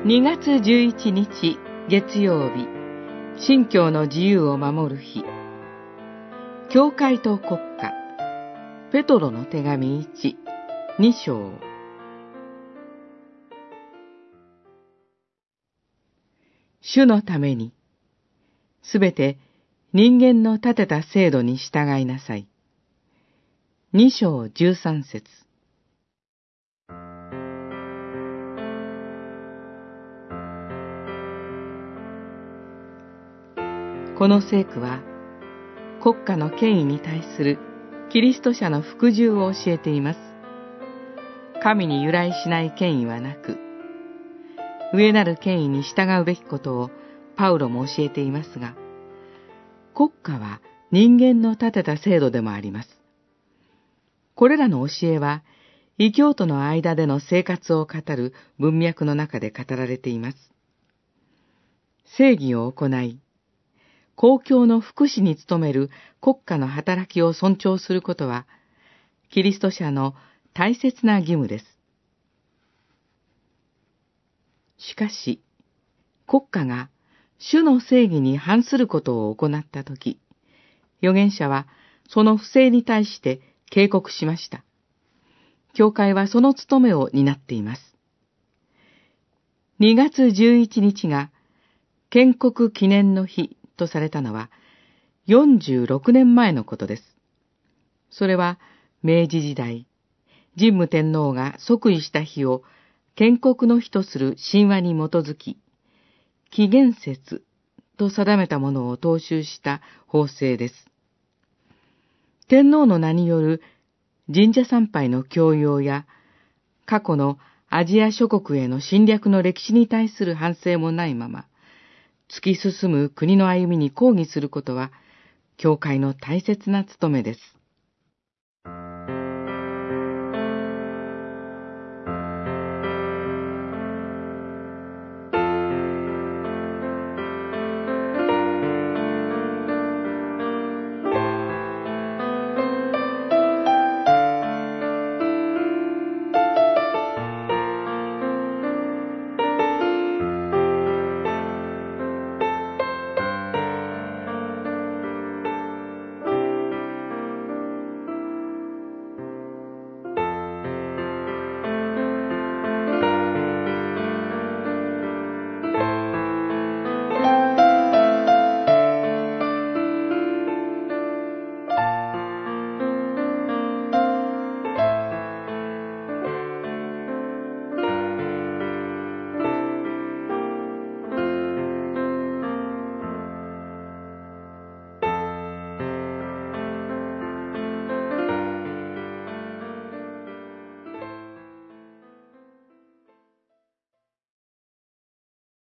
2月11日月曜日、信教の自由を守る日。教会と国家、ペトロの手紙1、2章。主のために、すべて人間の立てた制度に従いなさい。2章13節。この聖句は、国家の権威に対するキリスト者の服従を教えています。神に由来しない権威はなく、上なる権威に従うべきことをパウロも教えていますが、国家は人間の立てた制度でもあります。これらの教えは、異教徒の間での生活を語る文脈の中で語られています。正義を行い、公共の福祉に努める国家の働きを尊重することは、キリスト者の大切な義務です。しかし、国家が主の正義に反することを行ったとき、預言者はその不正に対して警告しました。教会はその務めを担っています。2月11日が建国記念の日とされたのは46年前のことです。それは明治時代、神武天皇が即位した日を建国の日とする神話に基づき、紀元節と定めたものを踏襲した法制です。天皇の名による神社参拝の強要や、過去のアジア諸国への侵略の歴史に対する反省もないまま、突き進む国の歩みに抗議することは、教会の大切な務めです。